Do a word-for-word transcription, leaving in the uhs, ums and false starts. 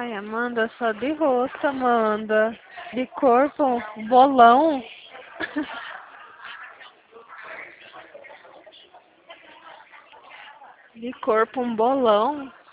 Ai, Amanda, só de rosto, Amanda. De corpo, bolão. De corpo, um bolão.